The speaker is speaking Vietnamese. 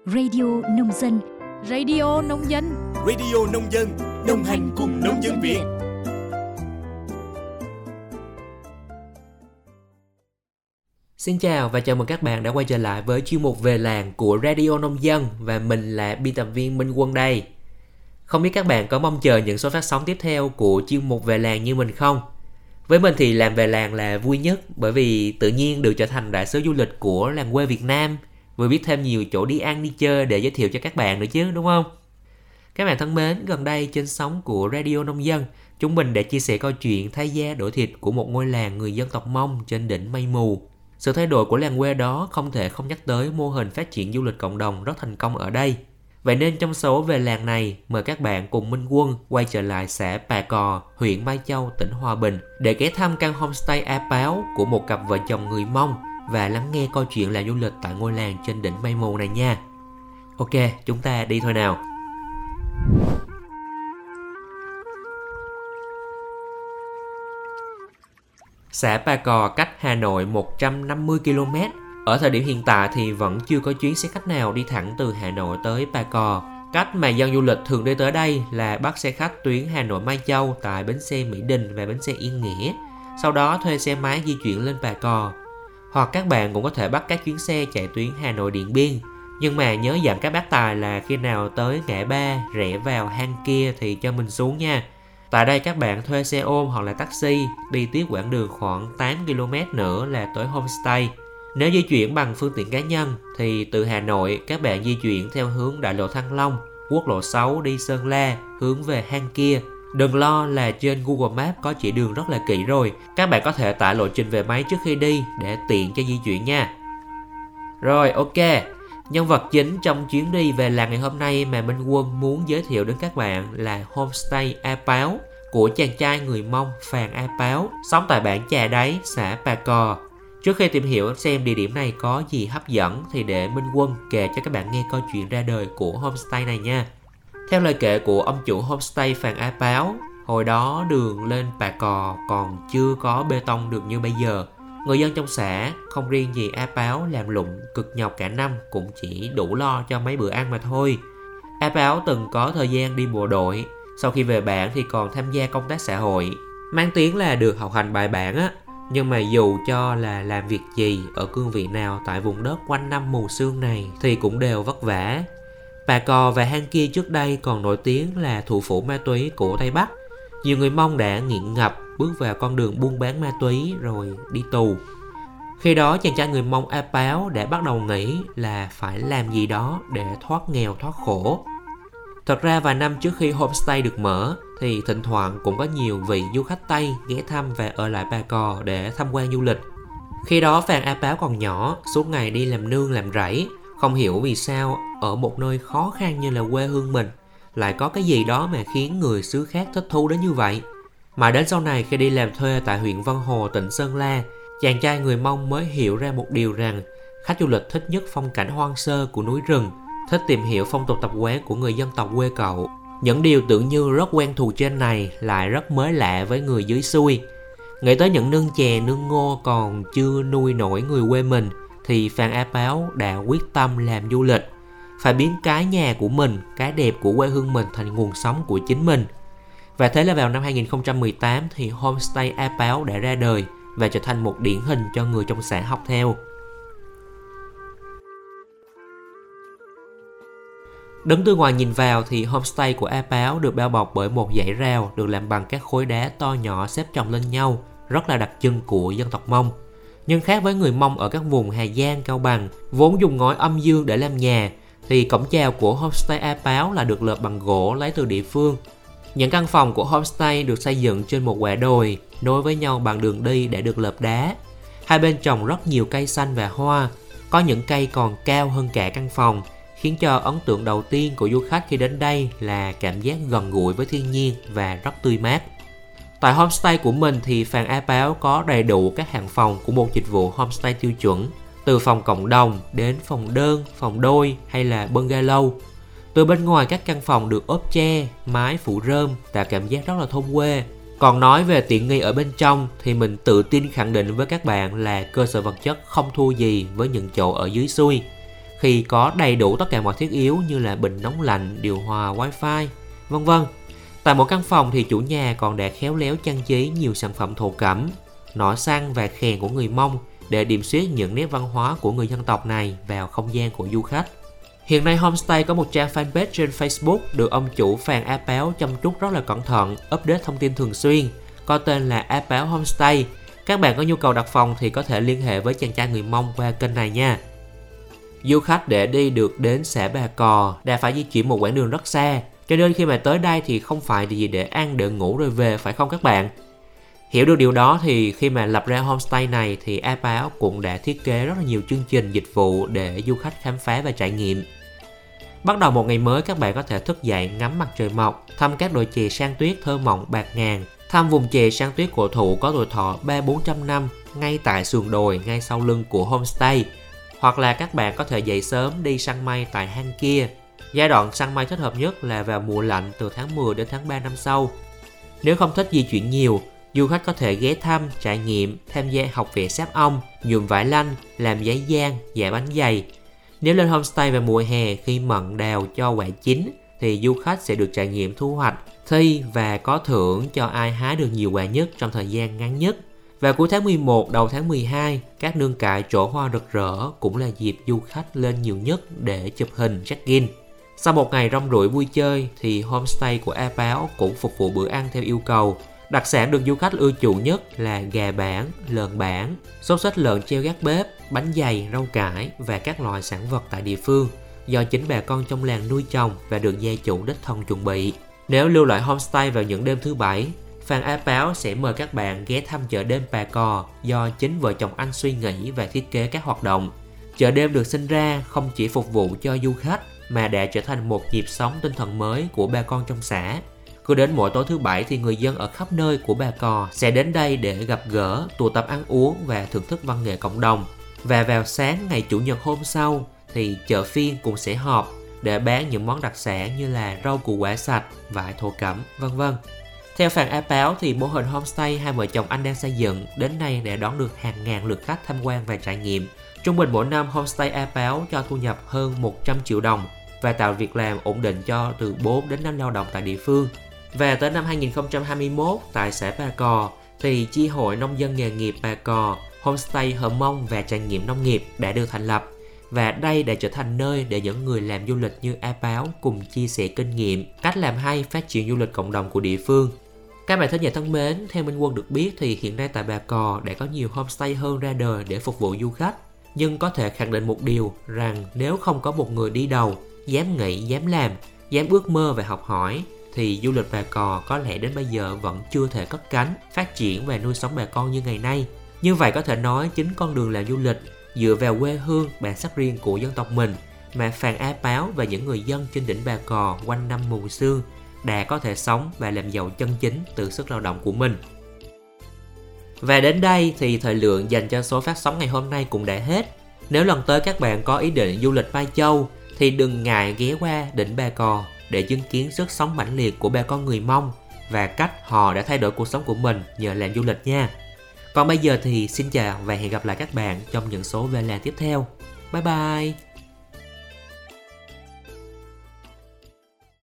Radio Nông Dân. Radio Nông Dân. Radio Nông Dân, đồng hành cùng nông dân Việt. Xin chào và chào mừng các bạn đã quay trở lại với chuyên mục Về Làng của Radio Nông Dân. Và mình là biên tập viên Minh Quân đây. Không biết các bạn có mong chờ những số phát sóng tiếp theo của chuyên mục Về Làng như mình không? Với mình thì làm về làng là vui nhất, bởi vì tự nhiên được trở thành đại sứ du lịch của làng quê Việt Nam, vừa biết thêm nhiều chỗ đi ăn đi chơi để giới thiệu cho các bạn nữa chứ, đúng không? Các bạn thân mến, gần đây trên sóng của Radio Nông Dân, chúng mình đã chia sẻ câu chuyện thay da đổi thịt của một ngôi làng người dân tộc Mông trên đỉnh Mây Mù. Sự thay đổi của làng quê đó không thể không nhắc tới mô hình phát triển du lịch cộng đồng rất thành công ở đây. Vậy nên trong số Về Làng này, mời các bạn cùng Minh Quân quay trở lại xã Pà Cò, huyện Mai Châu, tỉnh Hòa Bình để ghé thăm căn homestay A Páo của một cặp vợ chồng người Mông và lắng nghe câu chuyện làm du lịch tại ngôi làng trên đỉnh Mây Mù này nha. Ok, chúng ta đi thôi nào. Xã Pà Cò cách Hà Nội 150 km. Ở thời điểm hiện tại thì vẫn chưa có chuyến xe khách nào đi thẳng từ Hà Nội tới Pà Cò. Cách mà dân du lịch thường đi tới đây là bắt xe khách tuyến Hà Nội Mai Châu tại bến xe Mỹ Đình và bến xe Yên Nghĩa. Sau đó thuê xe máy di chuyển lên Pà Cò. Hoặc các bạn cũng có thể bắt các chuyến xe chạy tuyến Hà Nội Điện Biên. Nhưng mà nhớ dặn các bác tài là khi nào tới ngã ba rẽ vào hang kia thì cho mình xuống nha. Tại đây các bạn thuê xe ôm hoặc là taxi đi tiếp quãng đường khoảng 8 km nữa là tới homestay. Nếu di chuyển bằng phương tiện cá nhân thì từ Hà Nội các bạn di chuyển theo hướng đại lộ Thăng Long, quốc lộ 6 đi Sơn La hướng về hang kia. Đừng lo là trên Google Maps có chỉ đường rất là kỹ rồi. Các bạn có thể tải lộ trình về máy trước khi đi để tiện cho di chuyển nha. Rồi ok, nhân vật chính trong chuyến đi về làng ngày hôm nay mà Minh Quân muốn giới thiệu đến các bạn là homestay A Páo của chàng trai người Mông Phàn A Páo, sống tại bản Chà Đáy, xã Pà Cò. Trước khi tìm hiểu xem địa điểm này có gì hấp dẫn thì để Minh Quân kể cho các bạn nghe câu chuyện ra đời của homestay này nha. Theo lời kể của ông chủ homestay Phàn A Páo, hồi đó đường lên Pà Cò còn chưa có bê tông được như bây giờ. Người dân trong xã, không riêng gì A Páo làm lụng cực nhọc cả năm cũng chỉ đủ lo cho mấy bữa ăn mà thôi. A Páo từng có thời gian đi bộ đội, sau khi về bản thì còn tham gia công tác xã hội. Mang tiếng là được học hành bài bản á, nhưng mà dù cho là làm việc gì ở cương vị nào tại vùng đất quanh năm mù sương này thì cũng đều vất vả. Pà Cò và hang kia trước đây còn nổi tiếng là thủ phủ ma túy của Tây Bắc. Nhiều người Mông đã nghiện ngập bước vào con đường buôn bán ma túy rồi đi tù. Khi đó chàng trai người Mông A Páo đã bắt đầu nghĩ là phải làm gì đó để thoát nghèo thoát khổ. Thật ra vài năm trước khi homestay được mở thì thỉnh thoảng cũng có nhiều vị du khách Tây ghé thăm và ở lại Pà Cò để tham quan du lịch. Khi đó Phàn A Páo còn nhỏ, suốt ngày đi làm nương làm rẫy, không hiểu vì sao ở một nơi khó khăn như là quê hương mình lại có cái gì đó mà khiến người xứ khác thích thú đến như vậy. Mà đến sau này khi đi làm thuê tại huyện Vân Hồ, tỉnh Sơn La, chàng trai người Mông mới hiểu ra một điều rằng khách du lịch thích nhất phong cảnh hoang sơ của núi rừng, thích tìm hiểu phong tục tập quán của người dân tộc quê cậu. Những điều tưởng như rất quen thuộc trên này lại rất mới lạ với người dưới xuôi. Nghĩ tới những nương chè nương ngô còn chưa nuôi nổi người quê mình thì Phàn A Páo đã quyết tâm làm du lịch, phải biến cái nhà của mình, cái đẹp của quê hương mình thành nguồn sống của chính mình. Và thế là vào năm 2018 thì homestay A Páo đã ra đời và trở thành một điển hình cho người trong xã học theo. Đứng từ ngoài nhìn vào thì homestay của A Páo được bao bọc bởi một dãy rào được làm bằng các khối đá to nhỏ xếp chồng lên nhau, rất là đặc trưng của dân tộc Mông. Nhưng khác với người Mông ở các vùng Hà Giang, Cao Bằng vốn dùng ngói âm dương để làm nhà, thì cổng chào của homestay A Páo là được lợp bằng gỗ lấy từ địa phương. Những căn phòng của homestay được xây dựng trên một quả đồi nối với nhau bằng đường đi để được lợp đá. Hai bên trồng rất nhiều cây xanh và hoa, có những cây còn cao hơn cả căn phòng, khiến cho ấn tượng đầu tiên của du khách khi đến đây là cảm giác gần gũi với thiên nhiên và rất tươi mát. Tại homestay của mình thì Phàn A Páo có đầy đủ các hạng phòng của một dịch vụ homestay tiêu chuẩn, từ phòng cộng đồng đến phòng đơn, phòng đôi hay là bungalow. Từ bên ngoài các căn phòng được ốp tre, mái phủ rơm tạo cảm giác rất là thôn quê. Còn nói về tiện nghi ở bên trong thì mình tự tin khẳng định với các bạn là cơ sở vật chất không thua gì với những chỗ ở dưới xuôi. khi có đầy đủ tất cả mọi thiết yếu như là bình nóng lạnh, điều hòa, wifi, vân vân. Tại một căn phòng thì chủ nhà còn đã khéo léo trang trí nhiều sản phẩm thổ cẩm, nỏ xăng và kèn của người Mông để điểm xuyết những nét văn hóa của người dân tộc này vào không gian của du khách. Hiện nay homestay có một trang fanpage trên Facebook được ông chủ Phàn A Páo chăm chút rất là cẩn thận, update thông tin thường xuyên, có tên là A Páo Homestay. Các bạn có nhu cầu đặt phòng thì có thể liên hệ với chàng trai người Mông qua kênh này nha. Du khách để đi được đến xã Bà Cò đã phải di chuyển một quãng đường rất xa, cho nên khi mà tới đây thì không phải gì để ăn, để ngủ rồi về, phải không các bạn? Hiểu được điều đó thì khi mà lập ra homestay này thì A Páo cũng đã thiết kế rất là nhiều chương trình dịch vụ để du khách khám phá và trải nghiệm. Bắt đầu một ngày mới, các bạn có thể thức dậy ngắm mặt trời mọc, thăm các đồi chè san tuyết thơ mộng bạt ngàn, thăm vùng chè san tuyết cổ thụ có tuổi thọ 300-400 năm ngay tại sườn đồi ngay sau lưng của homestay. Hoặc là các bạn có thể dậy sớm đi săn mây tại hang kia. Giai đoạn săn mây thích hợp nhất là vào mùa lạnh từ tháng 10 đến tháng 3 năm sau. Nếu không thích di chuyển nhiều, du khách có thể ghé thăm, trải nghiệm, tham gia học vẽ sáp ong, nhuộm vải lanh, làm giấy giang, dạ bánh dày. Nếu lên homestay vào mùa hè khi mận đào cho quả chín thì du khách sẽ được trải nghiệm thu hoạch, thi và có thưởng cho ai hái được nhiều quả nhất trong thời gian ngắn nhất. Vào cuối tháng 11, đầu tháng 12, các nương cải trổ hoa rực rỡ cũng là dịp du khách lên nhiều nhất để chụp hình check-in. Sau một ngày rong ruổi vui chơi thì homestay của A Páo cũng phục vụ bữa ăn theo yêu cầu. Đặc sản được du khách ưa chuộng nhất là gà bản, lợn bản, xốt xếch lợn treo gác bếp, bánh dày, rau cải và các loại sản vật tại địa phương do chính bà con trong làng nuôi trồng và được gia chủ đích thân chuẩn bị. Nếu lưu lại homestay vào những đêm thứ Bảy, Phàn A Páo sẽ mời các bạn ghé thăm chợ đêm Bà Cò do chính vợ chồng anh suy nghĩ và thiết kế các hoạt động. Chợ đêm được sinh ra không chỉ phục vụ cho du khách mà đã trở thành một nhịp sống tinh thần mới của bà con trong xã. Cứ đến mỗi tối thứ Bảy thì người dân ở khắp nơi của Bà Cò sẽ đến đây để gặp gỡ, tụ tập ăn uống và thưởng thức văn nghệ cộng đồng. Và vào sáng ngày Chủ nhật hôm sau thì chợ phiên cũng sẽ họp để bán những món đặc sản như là rau củ quả sạch, vải thổ cẩm, vân vân. Theo Phàn A Páo thì mô hình homestay hai vợ chồng anh đang xây dựng đến nay đã đón được hàng ngàn lượt khách tham quan và trải nghiệm. Trung bình mỗi năm homestay A Páo cho thu nhập hơn 100 triệu đồng và tạo việc làm ổn định cho từ 4 đến 5 lao động tại địa phương. Và tới năm 2021 tại xã Bà Cò thì chi hội nông dân nghề nghiệp Bà Cò, homestay Hờ Mông và trải nghiệm nông nghiệp đã được thành lập. Và đây đã trở thành nơi để những người làm du lịch như A Páo cùng chia sẻ kinh nghiệm, cách làm hay phát triển du lịch cộng đồng của địa phương. Các bạn thính giả thân mến, theo Minh Quân được biết thì hiện nay tại Bà Cò đã có nhiều homestay hơn ra đời để phục vụ du khách. Nhưng có thể khẳng định một điều rằng nếu không có một người đi đầu, dám nghĩ, dám làm, dám ước mơ và học hỏi thì du lịch Bà Cò có lẽ đến bây giờ vẫn chưa thể cất cánh, phát triển và nuôi sống bà con như ngày nay. Như vậy có thể nói chính con đường làm du lịch dựa vào quê hương, bản sắc riêng của dân tộc mình mà Phàn A Páo và những người dân trên đỉnh Bà Cò quanh năm mùa sương đã có thể sống và làm giàu chân chính từ sức lao động của mình. Và đến đây thì thời lượng dành cho số phát sóng ngày hôm nay cũng đã hết. Nếu lần tới các bạn có ý định du lịch Mai Châu thì đừng ngại ghé qua đỉnh Bà Cò để chứng kiến sức sống mãnh liệt của bà con người Mông và cách họ đã thay đổi cuộc sống của mình nhờ làm du lịch nha. Còn bây giờ thì xin chào và hẹn gặp lại các bạn trong những số về làng tiếp theo. Bye bye!